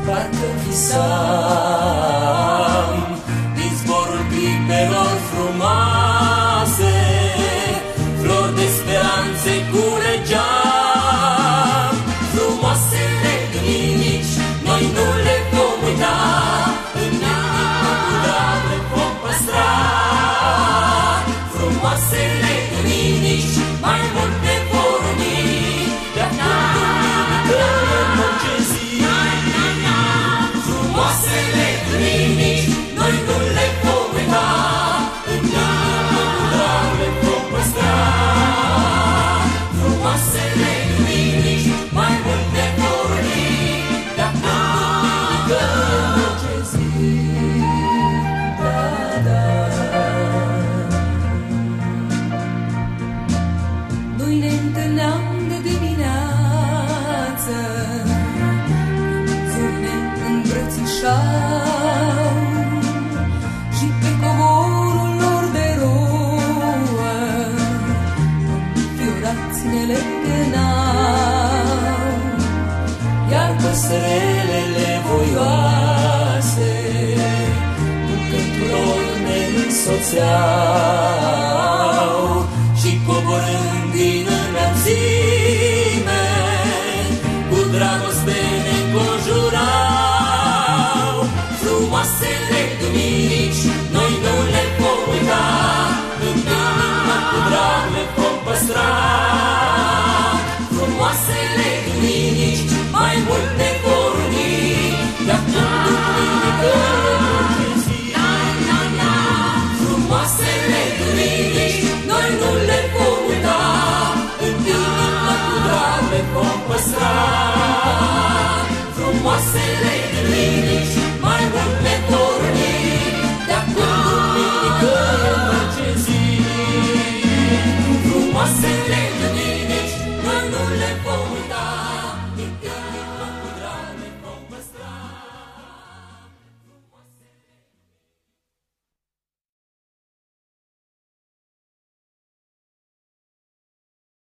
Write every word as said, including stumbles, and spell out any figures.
parcă visam din zborul clipelor frumoase, flori de speranțe culegeam. Frumoasele duminici noi nu le vom uita, în inima cu drag le vom păstra. Frumoasele duminici mai mult ne vor uni, de-acum duminică în orice zi. Frumoasele duminici noi nu le vom uita, în inima cu drag le vom păstra. Frumoasele duminici mai mult ne vor uni, de-acum duminică în orice zi. Da, da. Noi ne întâlneam de dimineață, zori ne îmbrățișau și pe covorul lor de rouă înfiorați ne legănau. Iar păsărelele voioase cu cânturori ne însoțeau și coborând din înălțime cu dragoste ne înconjurau. Frumoasele duminici noi nu le vom uita, în inima cu drag le vom păstra. Frumoasele duminici mai mult ne vor uni, de-acum duminică în orice zi. Frumoasele duminici noi nu le vom uita, în inima cu drag le vom păstra. Frumoasele duminici